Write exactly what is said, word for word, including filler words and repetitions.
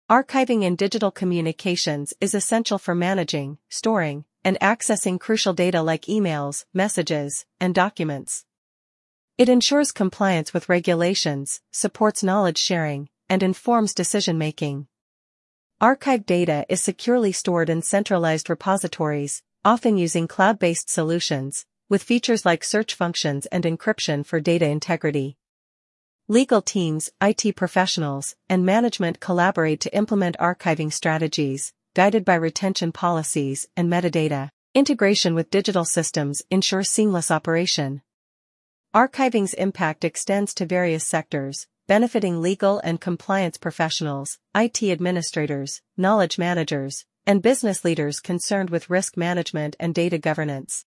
Archiving in digital communications is essential for managing, storing, and accessing crucial data like emails, messages, and documents. It ensures compliance with regulations, supports knowledge sharing, and informs decision-making. Archived data is securely stored in centralized repositories, often using cloud-based solutions, with features like search functions and encryption for data integrity. Legal teams, I T professionals, and management collaborate to implement archiving strategies, guided by retention policies and metadata. Integration with digital systems ensures seamless operation. Archiving's impact extends to various sectors, benefiting legal and compliance professionals, I T administrators, knowledge managers, and business leaders concerned with risk management and data governance.